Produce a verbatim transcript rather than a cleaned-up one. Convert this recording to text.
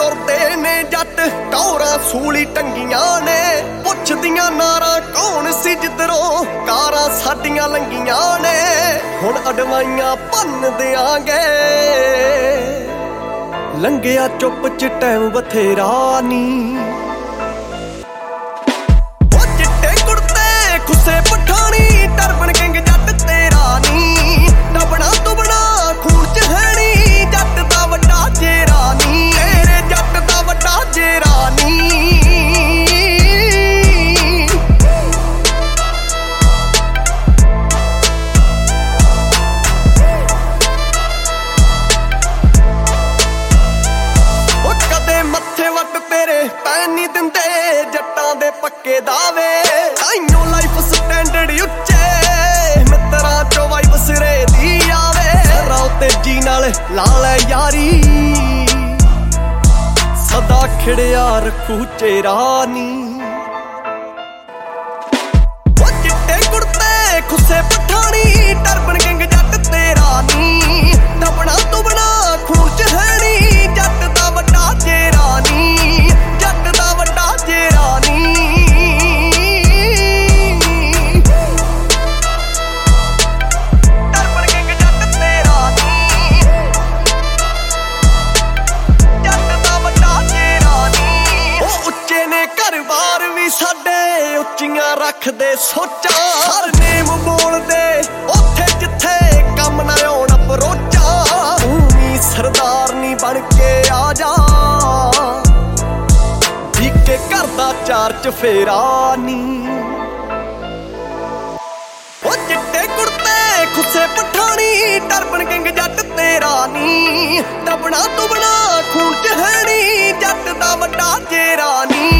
ਤੁਰਦੇ ਨੇ ਜੱਟ ਟੌਰਾਂ ਸੂਲੀ ਟੰਗੀਆਂ ਨੇ ਪੁੱਛਦੀਆਂ ਨਾਰਾਂ ਕੌਣ ਸੀ ਜਿੱਧਰੋਂ ਕਾਰਾਂ ਸਾਡੀਆਂ ਲੰਗੀਆਂ ਨੇ ਹੁਣ ਅਡਵਾਈਆਂ ਭੰਨ ਦਿਆਂਗੇ ਲੰਘਿਆ ਚੁੱਪ ਚ ਟਾਈਮ ਬਥੇਰਾ ਨੀ ਉਹ ਚਿੱਟੇ ਕੁੜਤੇ ਖੁੱਸੇ ਪਠਾਣੀ ਟਰਬਨ ਕਿੰਗ ਜੱਟ ਤੇਰਾ ਨੀ ਦਬਣਾ ਤੁਬਣਾ ਖੂਨ ਚ ਹੈਣੀ ਜੱਟ ਦਾ ਵੱਡਾ ਚਿਹਰਾ ਨੀ ਤੇਰੇ ਜੱਟ ਦਾ ਵੱਡਾ ਚਿਹਰਾ ਨੀ ਪੈਨ ਨੀ ਦਿੰਦੇ ਜੱਟਾਂ ਦੇ ਪੱਕੇ ਦਾਵੇ ਆਈਓ ਲਾਈਫ ਸਟੈਂਡਰਡ ਉੱਚੇ ਮਿੱਤਰਾਂ ਚੋਂ ਵਾਈਬ ਸਿਰੇ ਦੀ ਆਵੇ ਰਾਉ ਤੇਜੀ ਨਾਲ ਲਾ ਲੈ ਯਾਰੀ ਸਦਾ ਖਿੜਿਆ ਰੱਖੂ ਚਿਹਰਾ ਨੀ ਉਹ ਚਿੱਟੇ ਕੁੜਤੇ ਖੁੱਸੇ ਪਠਾਣੀ ਟਰਬਨ ਕਿੰਗ ਜੱਟ ਤੇਰਾ ਨੀ ਦਬਣਾ ਤੁਬਣਾ ਖੂਨ ਚ ਹੈਣੀ ਜੱਟ ਦਾ ਵੱਡਾ ਚਿਹਰਾ ਨੀ ਸਾਡੇ ਉੱਚੀਆਂ ਰੱਖਦੇ ਸੋਚਾਂ ਹਰ ਨੇਮ ਬੋਲਦੇ ਉੱਥੇ ਜਿੱਥੇ ਕੰਮ ਨਾ ਆਉਣ ਅਪਰੋਚਾਂ ਤੂੰ ਵੀ ਸਰਦਾਰ ਨੀ ਬਣ ਕੇ ਆ ਜਾ ਠੀਕੇ ਘਰ ਦਾ ਚਾਰ ਚਫੇਰਾ ਨੀ ਉਹ ਚਿੱਟੇ ਕੁੜਤੇ ਖੁੱਸੇ ਪਠਾਣੀ ਟਰਬਨ ਕਿੰਗ ਜੱਟ ਤੇਰਾ ਨੀ ਦਬਣਾ ਤੁਬਣਾ ਖੂਨ ਚ ਹੈਣੀ ਜੱਟ ਦਾ ਵੱਡਾ ਚਿਹਰਾ ਨੀ